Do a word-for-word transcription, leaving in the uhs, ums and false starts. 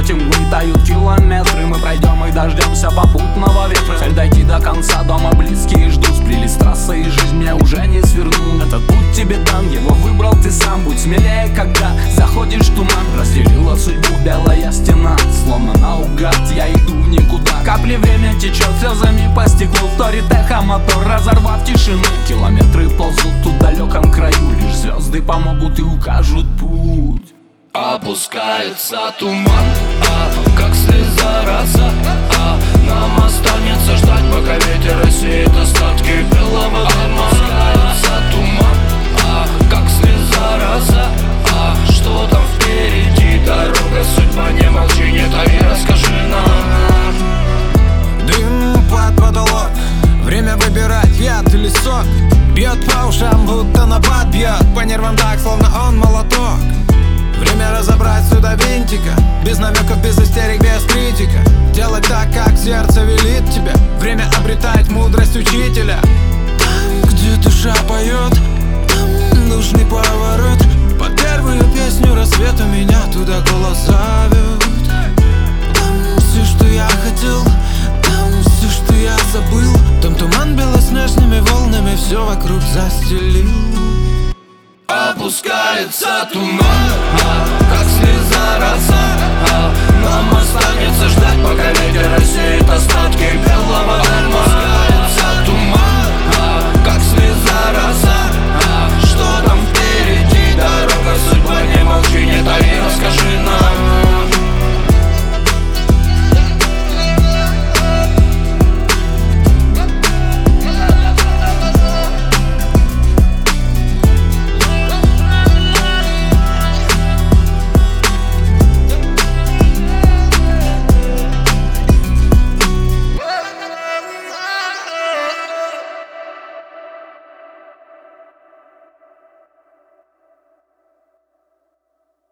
полете мглы тают километры. Мы пройдем и дождемся попутного ветра. Цель дойти до конца, дома близкие ждут. Сплелись трассы и жизнь мне уже не сверну. Этот путь тебе дан, его выбрал ты сам. Будь смелее, когда заходишь в туман. Разделила судьбу белая стена, словно наугад я иду в никуда. Капли время течет слезами по стеклу. Вторит эхо мотор, разорвав тишину. Километры ползут тут в далеком краю. Лишь звезды помогут и укажут путь. Опускается туман, а, как слеза роса, а, нам останется ждать, пока ветер рассеет остатки белого дыма. Опускается туман, а, как слеза роса, а, что там впереди? Дорога, судьба, не молчи, не тави, расскажи нам. Дым под потолок, время выбирать яд или сок. Бьет по ушам, будто напад бьет по нервам так, словно он молоток. Время разобрать сюда винтика, без намеков, без истерик, без критика. Делать так, как сердце велит тебе. Время обретать мудрость учителя. Там, где душа поет, там нужный поворот. Под первую песню рассвета меня туда голос зовет. Там все, что я хотел, там все, что я забыл. Там туман белоснежными волнами все вокруг застелил. Опускается туман, а, как